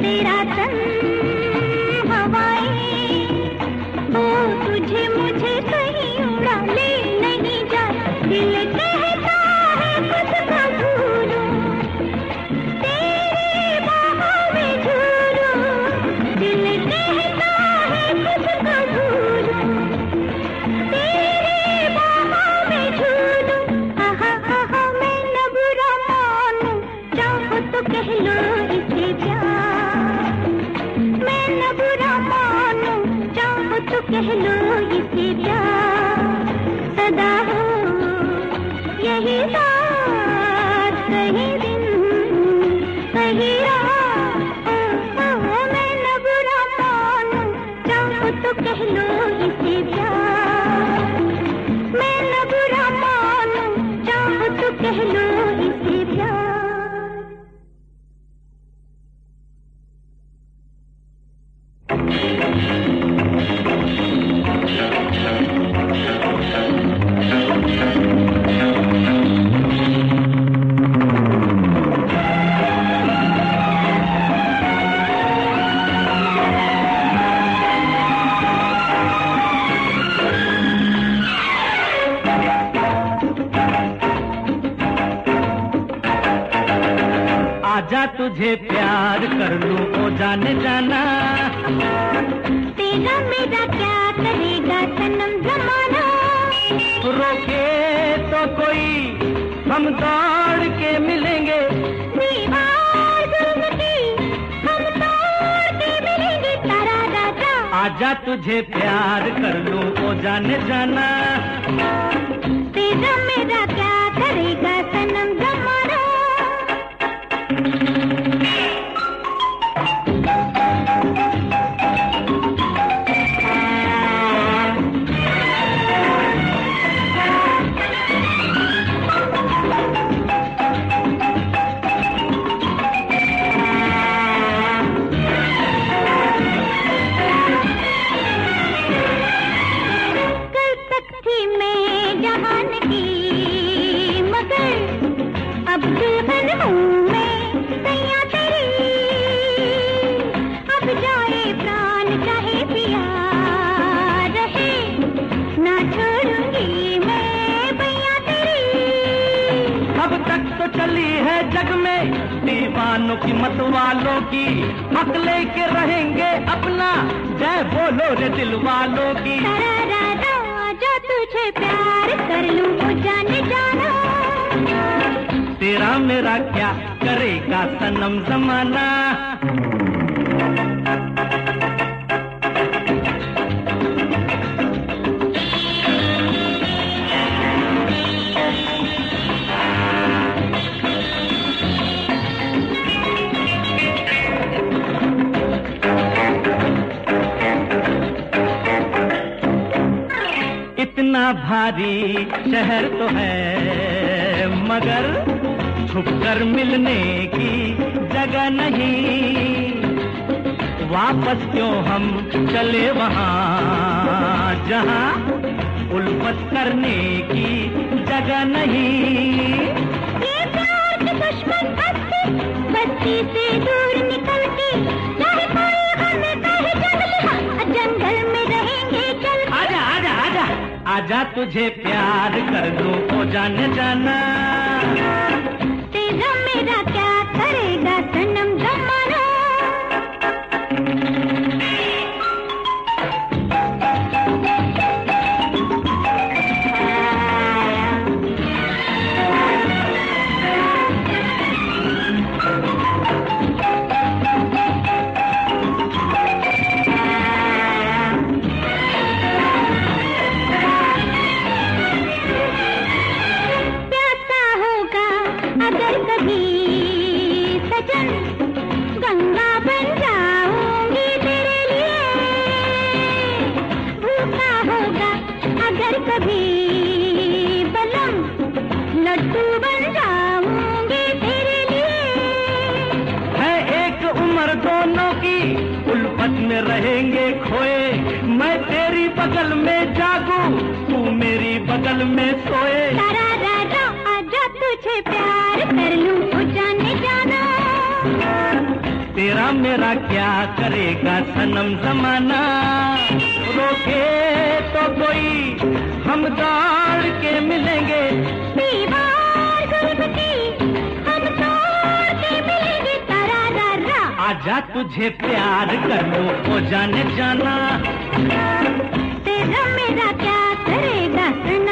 तेरा तन हवाएं, वो तुझे मुझे कहीं उड़ा ले नहीं जा। दिल कहता है खुद को भूलूं, तेरी बाहों में झूलूं। दिल कहता है खुद को भूलूं, तेरी बाहों में झूलूं। आहा आहा मैं न बुरा मानूं, चाहो तो कह लो इसे प्यार। मैं न बुरा मानूं, चाहो तो कह लो इसे प्यार। सदा हो यही बात, कहीं दिन कहीं रात। मैं न बुरा मानूं, चाहो तो कह लो इसे प्यार। मैं न बुरा मानूं, चाहो तो कह लो इसे प्यार। आजा तुझे प्यार कर लूं ओ जाने जाना, तेरा मेरा क्या करेगा सनम जमाना। रोके तो कोई हम दौड़ के मिलेंगे, दीवार जुल्म की हम तोड़ के मिलेंगे। तारा राजा आजा तुझे प्यार कर लूं ओ जाने जाना, तेरा मेरा क्या करेगा सनम जमाना। कल तक थी मैं जहान की, मगर अब दुल्हन हूँ मैं सैया तेरी। अब जाए प्राण चाहे पिया रहे, ना छोड़ूंगी मैं भैया तेरी। अब तक तो चली है जग में दीवानों की मत वालों की, हक लेके रहेंगे अपना, जय बोलो रे दिल वालों की। जो तुझे प्यार कर लूं वो जाने जाना, तेरा मेरा क्या करेगा सनम जमाना। इतना भारी शहर तो है मगर छुपकर मिलने की जगह नहीं। वापस क्यों हम चले वहाँ जहाँ उल्फत करने की जगह नहीं। ये प्यार की दुश्मन हस्ती बस्ती से दूर निकल के, चाहे कोई हमें कहे जंगल, जंगल में रहेंगे चल। आजा आजा आजा आजा तुझे प्यार कर लूं ओ जाने जाना, तेरा मेरा क्या करेगा सनम जमाना। अगर कभी सजन गंगा बन जाऊंगी तेरे लिए। भूखा होगा अगर कभी बलम, लड्डू बन जाऊंगी तेरे लिए। है एक उम्र दोनों की उल्फत में रहेंगे खोए, मैं तेरी बगल में जागूं तू मेरी बगल में सोए। तारा राजा आजा तुझे प्यार कर लूं ओ जाने जाना, तेरा मेरा क्या करेगा सनम जमाना, रोके तो कोई हम दौड़ के मिलेंगे, दीवार जुल्म की हम तोड़ के मिलेंगे, तरारा। आजा तुझे प्यार कर लो हो जाने जाना, तेरा मेरा क्या करेगा सनम